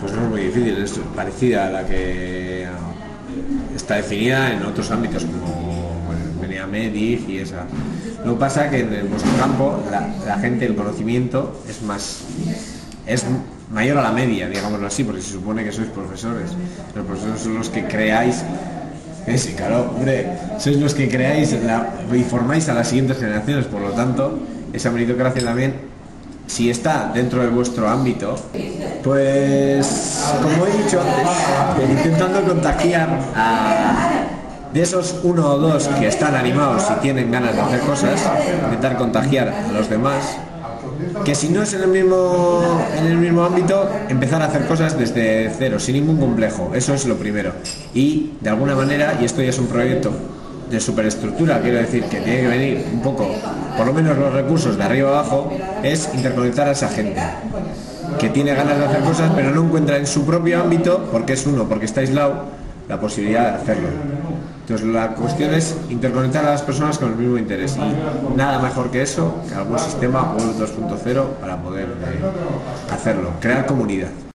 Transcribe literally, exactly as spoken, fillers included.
Pues no es muy difícil, es parecida a la que está definida en otros ámbitos como Beneamed, D I F y esa. Lo que pasa es que en vuestro campo la, la gente, el conocimiento es más es mayor a la media, digámoslo así, porque se supone que sois profesores. Los profesores son los que creáis, eh, sí, claro, hombre, sois los que creáis la, y formáis a las siguientes generaciones, por lo tanto, esa meritocracia también, si está dentro de vuestro ámbito, pues, como he dicho antes, intentando contagiar a, de esos uno o dos que están animados y tienen ganas de hacer cosas, intentar contagiar a los demás, que si no es en el mismo en el mismo ámbito, empezar a hacer cosas desde cero, sin ningún complejo. Eso es lo primero. Y de alguna manera, y esto ya es un proyecto de superestructura, quiero decir que tiene que venir un poco, por lo menos los recursos de arriba abajo, es interconectar a esa gente que tiene ganas de hacer cosas pero no encuentra en su propio ámbito, porque es uno, porque está aislado, la posibilidad de hacerlo. Entonces la cuestión es interconectar a las personas con el mismo interés, y nada mejor que eso, que algún sistema web dos punto cero para poder eh, hacerlo, crear comunidad.